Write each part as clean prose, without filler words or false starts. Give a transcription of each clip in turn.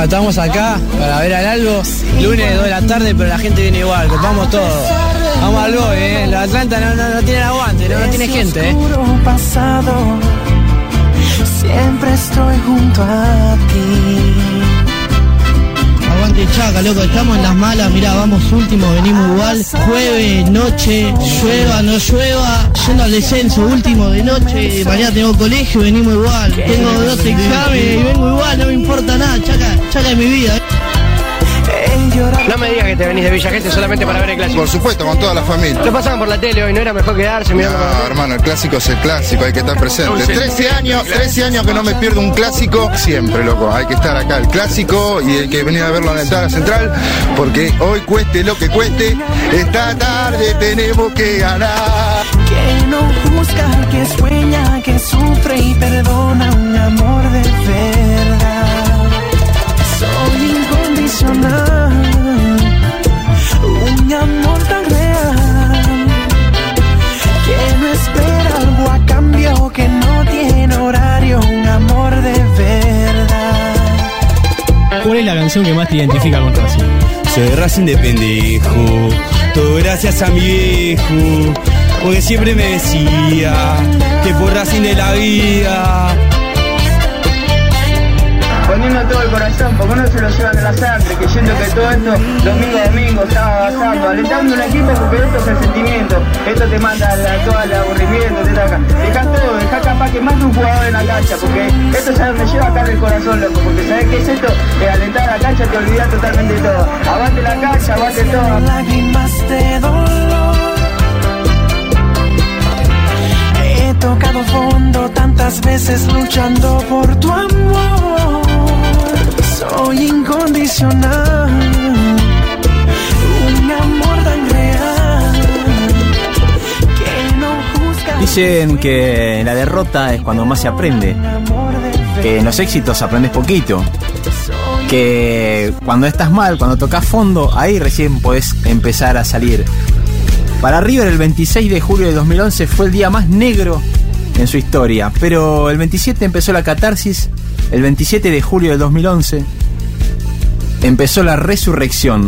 Bueno, estamos acá para ver al Albo, lunes 2 de la tarde, pero la gente viene igual, vamos todos. Vamos al Boy, La Atlanta no tiene aguante, no tiene gente, pasado, siempre estoy junto a ti. Aguante Chaca, loco, estamos en las malas, mirá, vamos último, venimos igual. Jueves, noche, llueva, no llueva, yendo al descenso, último de noche, mañana tengo colegio, venimos igual. Tengo 2 exámenes y vengo igual, no me importa nada, Chaca es mi vida. No me digas que te venís de Villa Gesell solamente para ver el clásico. Por supuesto, con toda la familia. Lo pasaban por la tele hoy, ¿no era mejor quedarse mirando? No, hermano, el clásico es el clásico, hay que estar presente. 13 años que no me pierdo un clásico, siempre, loco, hay que estar acá, el clásico, y hay que venir a verlo en la entrada central, porque hoy cueste lo que cueste, esta tarde tenemos que ganar. Que no juzga, que sueña, que sufre y perdona, un amor de verdad. Soy incondicional, un amor tan real, que no espera algo a cambio, que no tiene horario, un amor de verdad. ¿Cuál es la canción que más te identifica con Racing? Soy Racing de pendejo, todo gracias a mi viejo, porque siempre me decía que por Racing de la vida. Poniendo todo el corazón, porque uno se lo lleva de la sangre, que siento que todo esto, domingo a domingo, sábado a sábado, alentando un equipo, porque esto es el sentimiento, esto te manda todo el aburrimiento, te saca. Dejá todo, dejá capaz que más de un jugador en la cancha, porque esto es me lleva acá del corazón, loco, porque ¿sabés qué es esto? Que alentar a la cancha te olvidás totalmente de todo. Aguante la cancha, aguante todo. Lágrimas de dolor, he tocado fondo tantas veces luchando por tu amor. Soy incondicional, un amor tan real, que no juzga. Dicen que la derrota es cuando más se aprende, que en los éxitos aprendes poquito, que cuando estás mal, cuando tocas fondo, ahí recién podés empezar a salir. Para River el 26 de julio de 2011 fue el día más negro en su historia, pero el 27 empezó la catarsis. El 27 de julio de 2011 empezó la resurrección.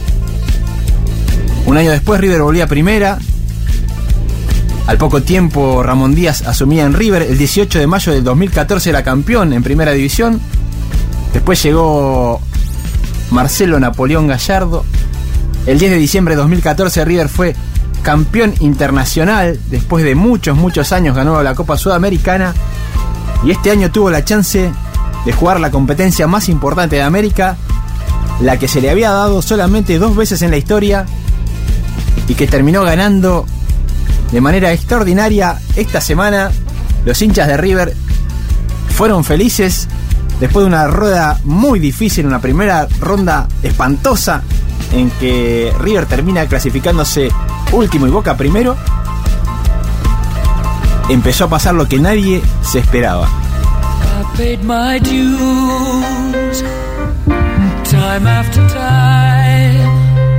Un año después River volvía a primera. Al poco tiempo Ramón Díaz asumía en River. El 18 de mayo del 2014 era campeón en primera división. Después llegó Marcelo Napoleón Gallardo. El 10 de diciembre de 2014 River fue campeón internacional. Después de muchos años ganó la Copa Sudamericana. Y este año tuvo la chance de jugar la competencia más importante de América, la que se le había dado solamente 2 veces en la historia y que terminó ganando de manera extraordinaria esta semana. Los hinchas de River fueron felices después de una rueda muy difícil, una primera ronda espantosa en que River termina clasificándose último y Boca primero. Empezó a pasar lo que nadie se esperaba. Paid my dues, time after time.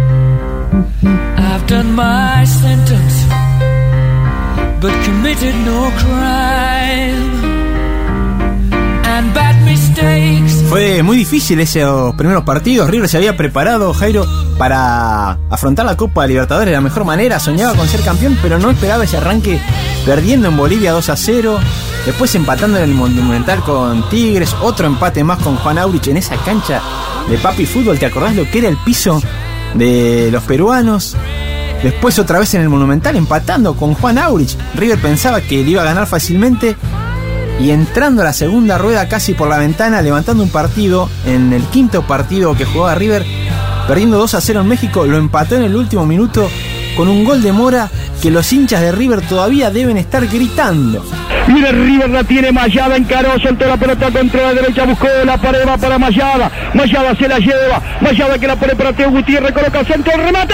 I've done my sentence, but committed no crime. And bad mistakes. Fue muy difícil esos primeros partidos. River se había preparado, Jairo, para afrontar la Copa Libertadores de la mejor manera. Soñaba con ser campeón, pero no esperaba ese arranque, perdiendo en Bolivia 2-0. Después empatando en el Monumental con Tigres. Otro empate más con Juan Aurich en esa cancha de Papi Fútbol. ¿Te acordás lo que era el piso de los peruanos? Después otra vez en el Monumental empatando con Juan Aurich. River pensaba que le iba a ganar fácilmente. Y entrando a la segunda rueda casi por la ventana, levantando un partido. En el quinto partido que jugaba River, perdiendo 2-0 en México, lo empató en el último minuto con un gol de Mora que los hinchas de River todavía deben estar gritando. Mira, River la tiene Mayada, encaró, soltó la pelota contra la derecha, buscó la pared, va para Mayada. Mayada se la lleva, Mayada que la pone para Teo Gutiérrez, coloca centro, el remate,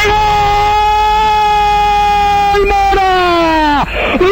¡gol! ¡Mora! ¡Gol!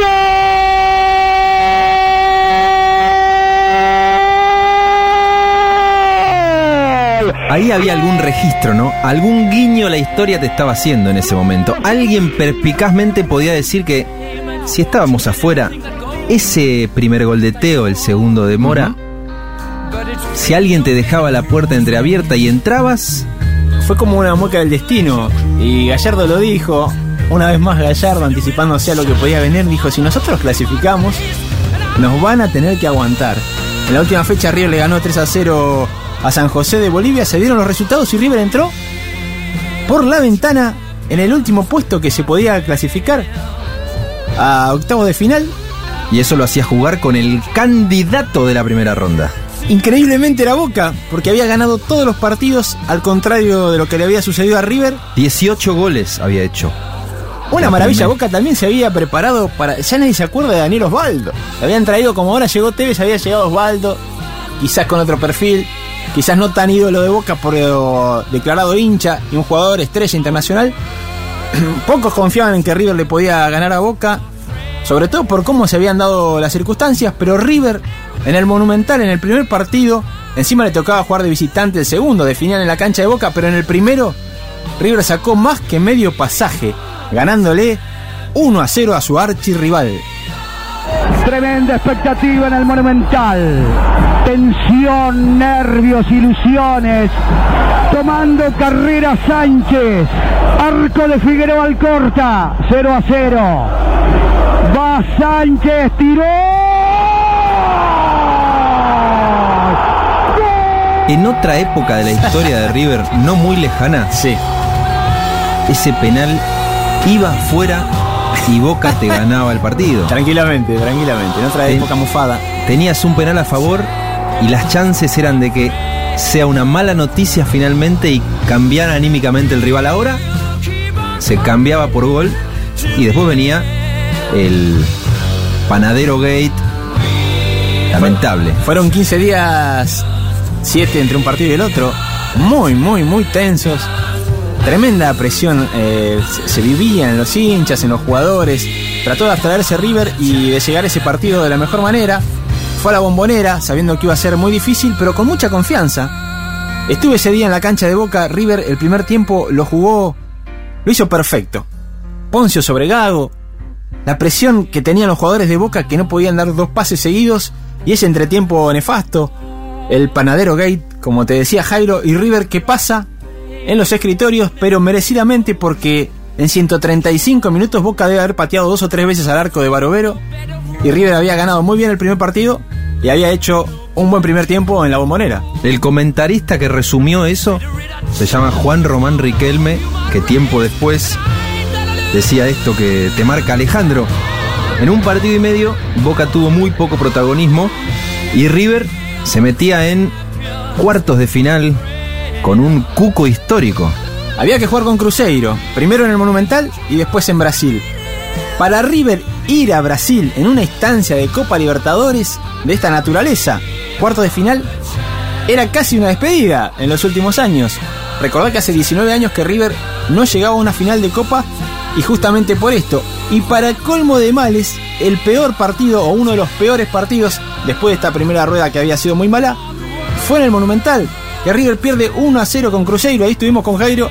Ahí había algún registro, ¿no? Algún guiño la historia te estaba haciendo en ese momento. Alguien perspicazmente podía decir que si estábamos afuera, ese primer gol de Teo, el segundo de Mora, si alguien te dejaba la puerta entreabierta y entrabas, fue como una mueca del destino. Y Gallardo lo dijo, una vez más Gallardo, anticipándose a lo que podía venir, dijo: si nosotros clasificamos, nos van a tener que aguantar. En la última fecha River le ganó 3-0 a San José de Bolivia, se dieron los resultados y River entró por la ventana en el último puesto que se podía clasificar a octavos de final. Y eso lo hacía jugar con el candidato de la primera ronda. Increíblemente era Boca, porque había ganado todos los partidos, al contrario de lo que le había sucedido a River. 18 goles había hecho. Una maravilla, Boca también se había preparado para... Ya nadie se acuerda de Daniel Osvaldo. Le habían traído, como ahora llegó Tevez, había llegado Osvaldo, quizás con otro perfil, quizás no tan ídolo de Boca por declarado hincha y un jugador estrella internacional. Pocos confiaban en que River le podía ganar a Boca, sobre todo por cómo se habían dado las circunstancias, pero River en el Monumental, en el primer partido, encima le tocaba jugar de visitante, el segundo definían en la cancha de Boca, pero en el primero River sacó más que medio pasaje, ganándole 1-0 a su archirrival. Tremenda expectativa en el Monumental. Tensión, nervios, ilusiones. Tomando carrera Sánchez. Arco de Figueroa Alcorta. 0-0. Va Sánchez, tiró. En otra época de la historia de River, no muy lejana, sí, ese penal iba fuera y Boca te ganaba el partido. Tranquilamente, en otra época mufada. Tenías un penal a favor y las chances eran de que sea una mala noticia finalmente y cambiara anímicamente el rival. Ahora se cambiaba por gol y después venía el Panadero Gate. Lamentable. Fueron 15 días, 7 entre un partido y el otro, muy tensos. Tremenda presión se vivía en los hinchas, en los jugadores. Trató de abstraerse River y de llegar a ese partido de la mejor manera. Fue a la Bombonera sabiendo que iba a ser muy difícil, pero con mucha confianza. Estuve ese día en la cancha de Boca. River el primer tiempo lo jugó, lo hizo perfecto. Poncio sobre Gago, la presión que tenían los jugadores de Boca, que no podían dar 2 pases seguidos, y ese entretiempo nefasto, el Panadero Gate, como te decía Jairo, y River que pasa en los escritorios, pero merecidamente, porque en 135 minutos Boca debe haber pateado 2 o 3 veces al arco de Barovero, y River había ganado muy bien el primer partido y había hecho un buen primer tiempo en la Bombonera. El comentarista que resumió eso se llama Juan Román Riquelme, que tiempo después decía esto que te marca Alejandro. En un partido y medio Boca tuvo muy poco protagonismo y River se metía en cuartos de final con un cuco histórico. Había que jugar con Cruzeiro, primero en el Monumental y después en Brasil. Para River ir a Brasil en una instancia de Copa Libertadores de esta naturaleza, cuartos de final, era casi una despedida en los últimos años. Recordá que hace 19 años que River no llegaba a una final de Copa, y justamente por esto, y para colmo de males, el peor partido o uno de los peores partidos después de esta primera rueda que había sido muy mala, fue en el Monumental, que River pierde 1-0 con Cruzeiro. Ahí estuvimos con Jairo,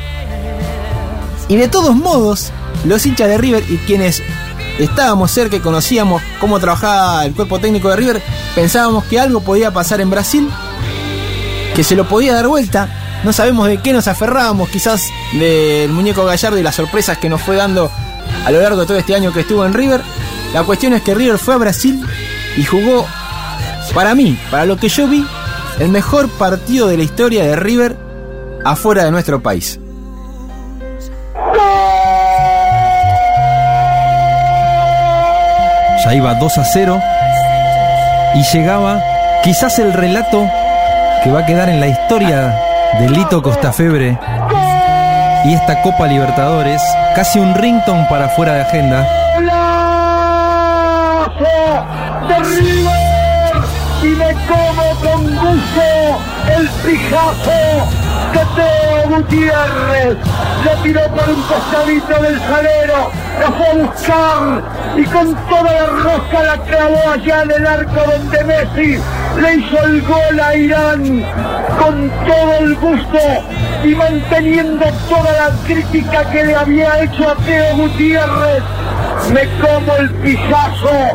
y de todos modos los hinchas de River y quienes estábamos cerca y conocíamos cómo trabajaba el cuerpo técnico de River, pensábamos que algo podía pasar en Brasil, que se lo podía dar vuelta. No sabemos de qué nos aferrábamos, quizás del muñeco Gallardo y las sorpresas que nos fue dando a lo largo de todo este año que estuvo en River. La cuestión es que River fue a Brasil y jugó, para mí, para lo que yo vi, el mejor partido de la historia de River afuera de nuestro país. Ya iba 2-0 y llegaba quizás el relato que va a quedar en la historia de Lito Costafebre y esta Copa Libertadores, casi un ringtone para fuera de agenda. De River, y me como con gusto el pijazo que Teo Gutiérrez le tiró por un costadito del salero, la fue a buscar y con toda la rosca la clavó allá en el arco donde Messi le hizo el gol a Irán con todo el gusto y manteniendo toda la crítica que le había hecho a Teo Gutiérrez. Me como el pijazo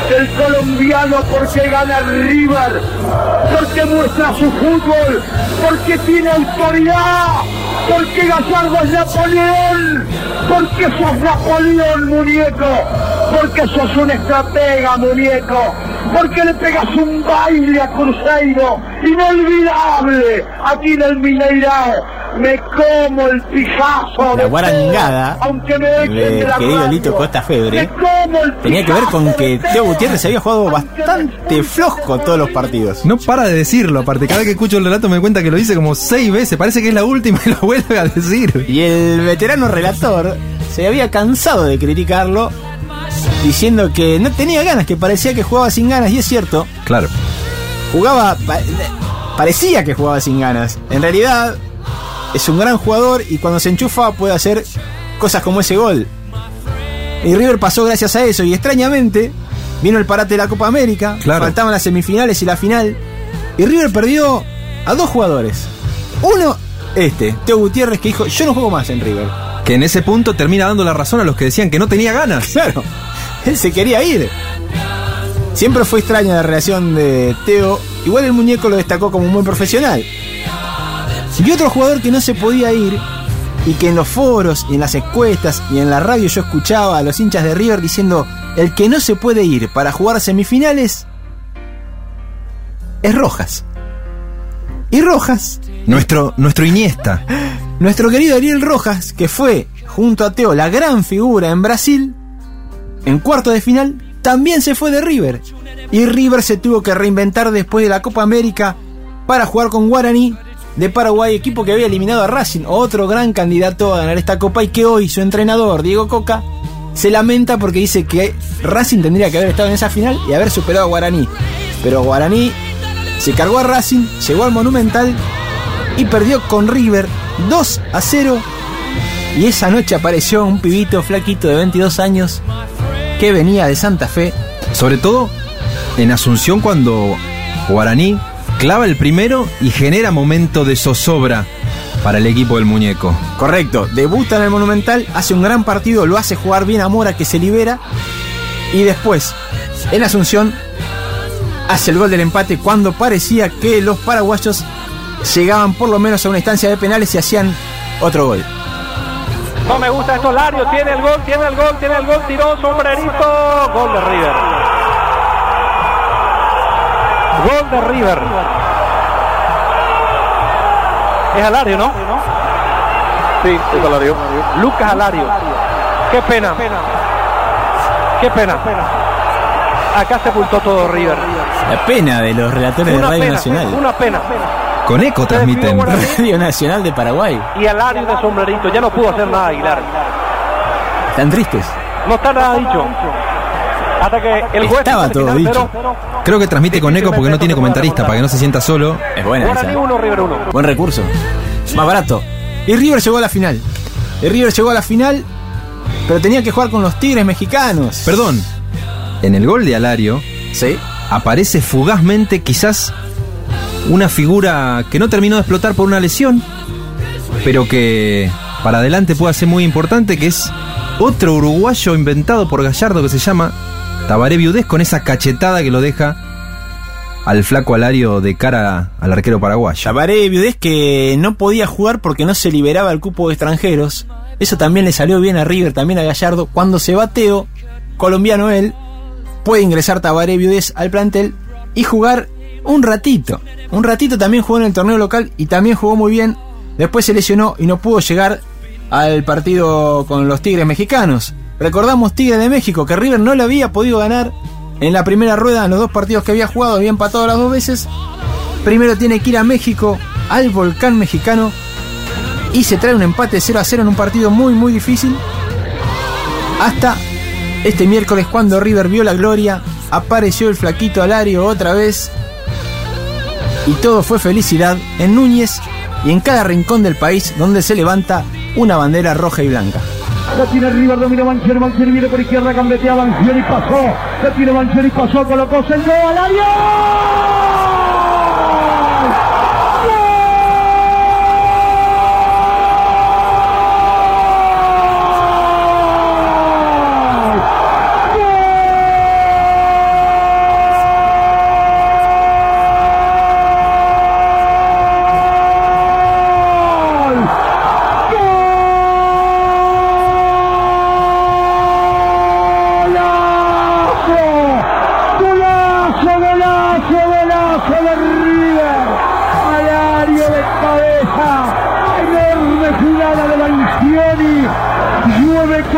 del colombiano porque gana River, porque muestra su fútbol, porque tiene autoridad, porque Gallardo es Napoleón, porque sos Napoleón, muñeco, porque sos un estratega, muñeco, porque le pegas un baile a Cruzeiro inolvidable aquí en el Mineirao. Me como el pijazo la guarangada de querido Lito Costa Febre tenía que ver con que Teo Gutiérrez había jugado bastante flojo todos los partidos. No para de decirlo, aparte cada vez que escucho el relato me doy cuenta que lo dice como 6 veces, parece que es la última y lo vuelve a decir. Y el veterano relator se había cansado de criticarlo diciendo que no tenía ganas, que parecía que jugaba sin ganas, y es cierto. Claro. Parecía que jugaba sin ganas. En realidad es un gran jugador y cuando se enchufa puede hacer cosas como ese gol. Y River pasó gracias a eso, y extrañamente vino el parate de la Copa América, claro. Faltaban las semifinales y la final, y River perdió a 2 jugadores. Uno, Teo Gutiérrez, que dijo: yo no juego más en River. Que en ese punto termina dando la razón a los que decían que no tenía ganas. Claro, él se quería ir. Siempre fue extraña la relación de Teo. Igual el muñeco lo destacó como un buen profesional. Y otro jugador que no se podía ir, y que en los foros, y en las encuestas, y en la radio yo escuchaba a los hinchas de River diciendo: el que no se puede ir para jugar semifinales es Rojas. Y Rojas, nuestro Iniesta, nuestro querido Ariel Rojas, que fue junto a Teo la gran figura en Brasil, en cuarto de final también se fue de River. Y River se tuvo que reinventar después de la Copa América para jugar con Guaraní de Paraguay, equipo que había eliminado a Racing, otro gran candidato a ganar esta Copa, y que hoy su entrenador, Diego Coca, se lamenta porque dice que Racing tendría que haber estado en esa final y haber superado a Guaraní. Pero Guaraní se cargó a Racing, llegó al Monumental y perdió con River 2-0. Y esa noche apareció un pibito flaquito de 22 años que venía de Santa Fe. Sobre todo en Asunción, cuando Guaraní clava el primero y genera momento de zozobra para el equipo del muñeco. Correcto, debuta en el Monumental, hace un gran partido, lo hace jugar bien a Mora, que se libera, y después en Asunción hace el gol del empate cuando parecía que los paraguayos llegaban por lo menos a una instancia de penales y hacían otro gol. No me gusta esto, Lario tiene el gol, tiró sombrerito, gol de River. Gol de River. Es Alario, ¿no? Sí, es Alario. Lucas Alario. Qué pena. Acá sepultó todo River. La pena de los relatores de Radio Nacional. Una pena. Con eco transmiten. Radio Nacional de Paraguay. Y Alario de sombrerito. Ya no pudo hacer nada Aguilar. Están tristes. No está nada dicho. Hasta que el juez estaba todo final, dicho. Creo que transmite con eco porque no tiene comentarista, para que no se sienta solo. Es buena esa. Guaraní 1, River 1. Buen recurso. Más barato. Y River llegó a la final. Pero tenía que jugar con los Tigres mexicanos. Perdón. En el gol de Alario, ¿sí?, aparece fugazmente quizás una figura que no terminó de explotar por una lesión, pero que para adelante puede ser muy importante, que es otro uruguayo inventado por Gallardo que se llama Tabaré Viudés, con esa cachetada que lo deja al flaco Alario de cara al arquero paraguayo. Tabaré Viudés, que no podía jugar porque no se liberaba el cupo de extranjeros. Eso también le salió bien a River, también a Gallardo. Cuando se va Teo, colombiano él, puede ingresar Tabaré Viudés al plantel y jugar un ratito. También jugó en el torneo local y también jugó muy bien. Después se lesionó y no pudo llegar al partido con los Tigres mexicanos. Recordamos Tigres de México, que River no le había podido ganar en la primera rueda en los 2 partidos que había jugado, había empatado las 2 veces. Primero tiene que ir a México, al Volcán mexicano, y se trae un empate 0-0 en un partido muy muy difícil. Hasta este miércoles, cuando River vio la gloria, apareció el flaquito Alario otra vez y todo fue felicidad en Núñez y en cada rincón del país donde se levanta una bandera roja y blanca. La tiene River, domina Mancheri viene por izquierda, gambetea Mancheri, pasó. La tiene Mancheri, pasó, colocó, centro, Alario.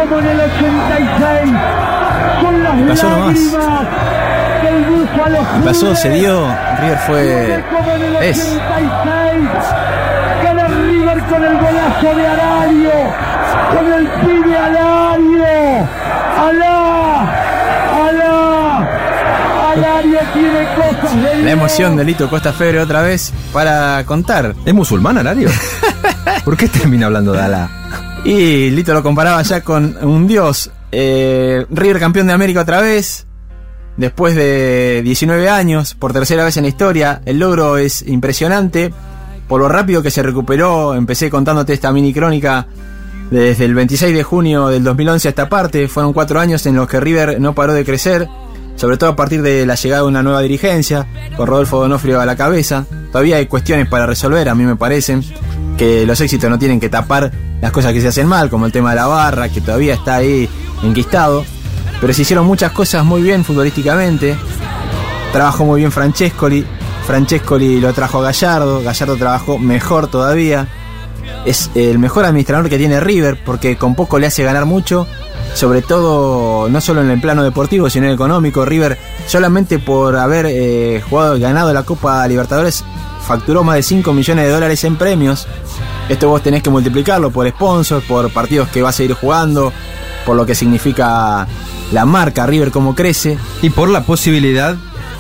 como en el 86, con las pasó nomás. lágrimas que el Búfalo Pasó, se dio, River fue... como en el 86, es. gana River con el golazo de Alario, con el pibe Alario. Alario tiene cosas de La emoción de Lito Costa Febre otra vez para contar. ¿Es musulmán, Alario? ¿Por qué termina hablando de Alá? Y Lito lo comparaba ya con un dios. River campeón de América otra vez, después de 19 años, por tercera vez en la historia. El logro es impresionante por lo rápido que se recuperó. Empecé contándote esta mini crónica desde el 26 de junio del 2011 a esta parte. Fueron 4 años en los que River no paró de crecer, sobre todo a partir de la llegada de una nueva dirigencia, con Rodolfo Donofrio a la cabeza. Todavía hay cuestiones para resolver, a mí me parecen, que los éxitos no tienen que tapar las cosas que se hacen mal, como el tema de la barra, que todavía está ahí enquistado. Pero se hicieron muchas cosas muy bien futbolísticamente. Trabajó muy bien Francescoli lo trajo a Gallardo trabajó mejor todavía. Es el mejor administrador que tiene River, porque con poco le hace ganar mucho, sobre todo no solo en el plano deportivo, sino en el económico. River, solamente por haber ganado la Copa Libertadores, facturó más de 5 millones de dólares en premios. Esto vos tenés que multiplicarlo por sponsors, por partidos que va a seguir jugando, por lo que significa la marca River, cómo crece, y por la posibilidad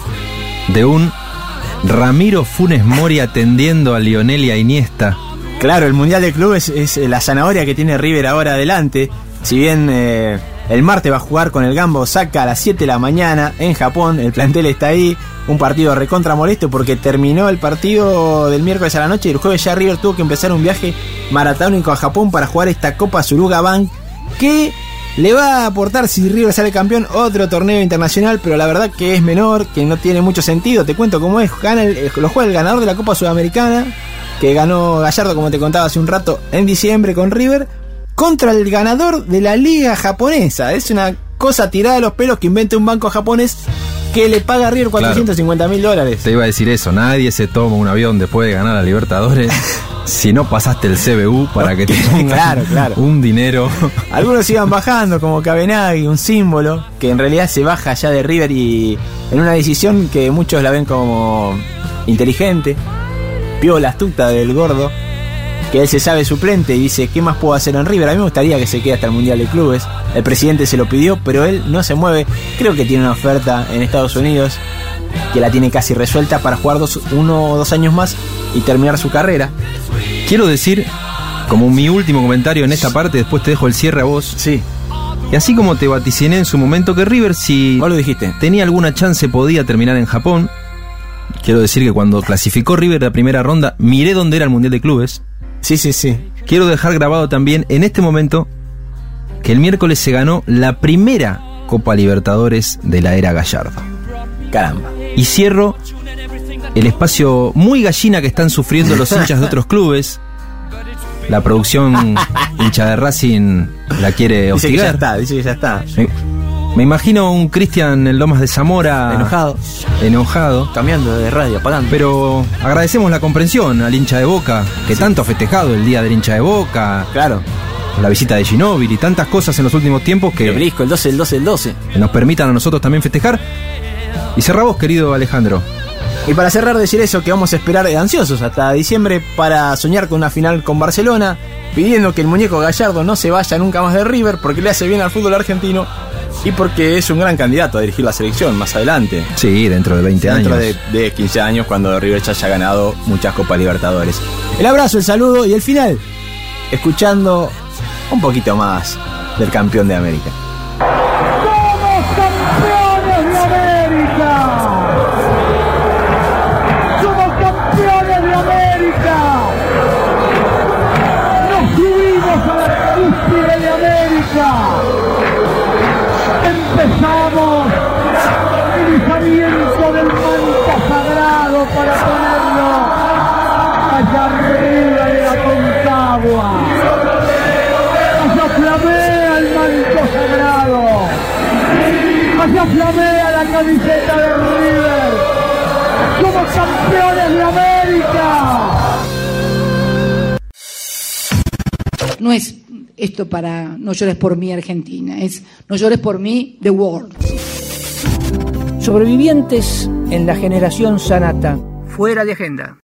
de un Ramiro Funes Mori atendiendo a Lionel y a Iniesta. Claro, el Mundial de Clubes es la zanahoria que tiene River ahora adelante. Si bien el martes va a jugar con el Gamba Osaka a las 7 de la mañana en Japón, el plantel está ahí, un partido recontra molesto porque terminó el partido del miércoles a la noche y el jueves ya River tuvo que empezar un viaje maratónico a Japón para jugar esta Copa Suruga Bank, que le va a aportar, si River sale campeón, otro torneo internacional, pero la verdad que es menor, que no tiene mucho sentido. Te cuento cómo es. Lo juega el ganador de la Copa Sudamericana, que ganó Gallardo, como te contaba hace un rato, en diciembre con River, contra el ganador de la liga japonesa. Es una cosa tirada de los pelos que invente un banco japonés que le paga a River $450.000. Te iba a decir eso, nadie se toma un avión después de ganar a Libertadores si no pasaste el CBU para que te pongan claro. un dinero. Algunos iban bajando, como Cabenagui, un símbolo, que en realidad se baja ya de River, y en una decisión que muchos la ven como inteligente, piola, astuta del gordo, que él se sabe suplente y dice, ¿qué más puedo hacer en River? A mí me gustaría que se quede hasta el Mundial de Clubes. El presidente se lo pidió, pero él no se mueve. Creo que tiene una oferta en Estados Unidos, que la tiene casi resuelta para jugar 1 o 2 años más y terminar su carrera. Quiero decir, como mi último comentario en esta parte, después te dejo el cierre a vos. Sí. Y así como te vaticiné en su momento que River, si vos lo dijiste, tenía alguna chance, podía terminar en Japón. Quiero decir que cuando clasificó River la primera ronda, miré dónde era el Mundial de Clubes. Sí. Quiero dejar grabado también en este momento que el miércoles se ganó la primera Copa Libertadores de la era Gallardo. Caramba. Y cierro el espacio muy gallina que están sufriendo los hinchas de otros clubes. La producción hincha de Racing la quiere hostigar. Dice que ya está. Me imagino un Cristian en Lomas de Zamora enojado, cambiando de radio, apagando. Pero agradecemos la comprensión al hincha de Boca, que tanto ha festejado el día del hincha de Boca. Claro. La visita de Ginóbili y tantas cosas en los últimos tiempos que... El obelisco, el 12. Que nos permitan a nosotros también festejar. Y cerramos, querido Alejandro. Y para cerrar, decir eso, que vamos a esperar ansiosos hasta diciembre para soñar con una final con Barcelona, pidiendo que el muñeco Gallardo no se vaya nunca más de River, porque le hace bien al fútbol argentino y porque es un gran candidato a dirigir la selección más adelante. Sí, dentro de 20 años. Dentro de 15 años, cuando River ya haya ganado muchas Copas Libertadores. El abrazo, el saludo y el final, escuchando un poquito más del campeón de América. ¡Somos campeones de América! ¡Somos campeones de América! ¡Nos subimos a la cúspide de América! Empezamos el izamiento del manto sagrado para ponerlo allá arriba de la Concagua. Allá flamea el manto sagrado. Allá flamea la camiseta de River. ¡Somos campeones de América! No es esto para No llores por mí Argentina, es No llores por mí The World. Sobrevivientes en la generación Sanata. Fuera de agenda.